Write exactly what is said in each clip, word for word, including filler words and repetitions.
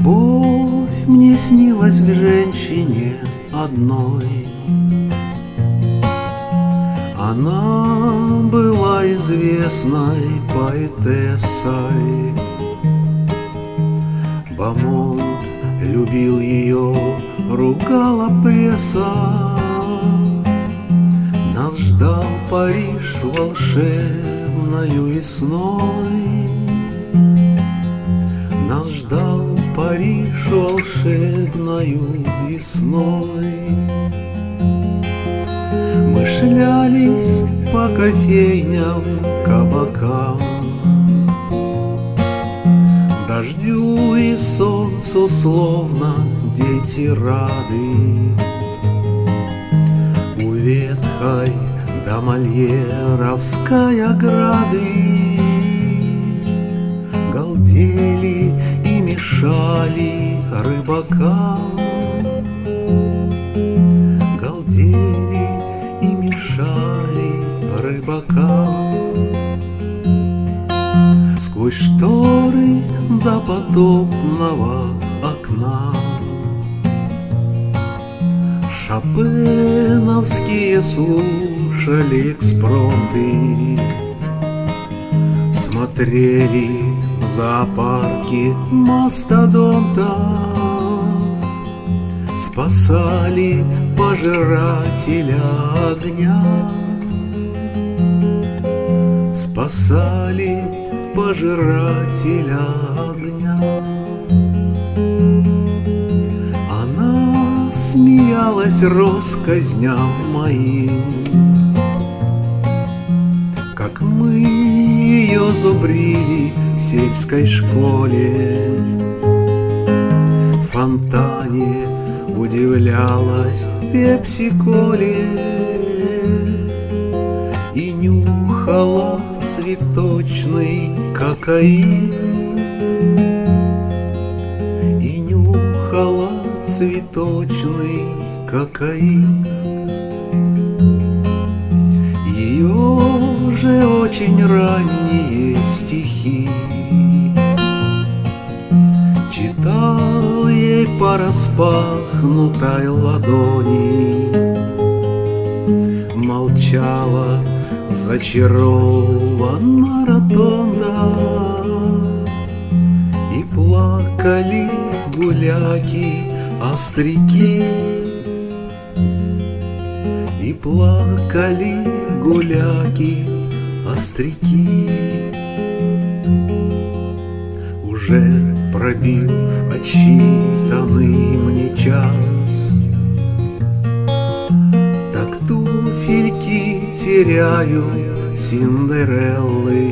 Любовь мне снилась к женщине одной. Она была известной поэтессой. Бомонд любил ее, ругала пресса. Нас ждал Париж волшебною весной. Нас ждал Париж волшебною весной. Мы шлялись по кофейням, кабакам, дождю и солнцу словно дети рады. У ветхой до Мольеровской ограды галдели и мешали рыбакам. Галдели и мешали рыбакам. Сквозь шторы до потопного окна шопеновские слушали экспромты, смотрели в зоопарке мастодонтов, спасали пожирателя огня, спасали пожирателя огня. Она смеялась россказням моим, как мы ее зубрили в сельской школе. В фонтане удивлялась пепси-коле и нюхала цветочный кокаин. И нюхала цветочный кокаин. Ее же очень ранние стихи читал ей по распахнутой ладони. Молчала зачарована ротонда, и плакали гуляки, остряки, и плакали гуляки, остряки. Уже пробил отсчитанный мне час, так туфельки теряю Синдереллы,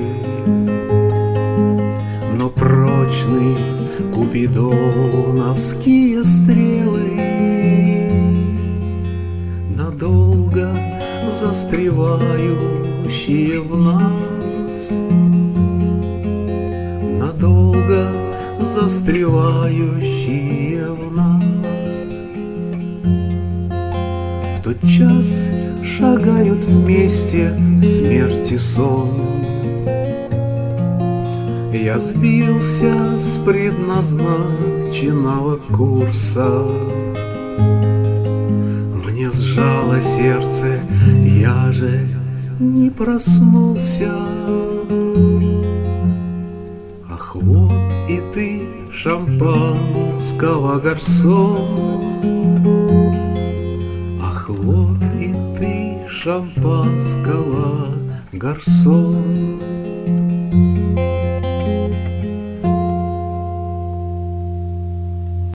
но прочны купидоновские стрелы, надолго застревающие в нас, надолго застревающие в нас. В тот час шагают вместе смерть и сон. Я сбился с предназначенного курса. Мне сжало сердце, я же не проснулся. Ах, вот и ты, шампанского гарсон. Ах, вот и ты, шампанского гарсон.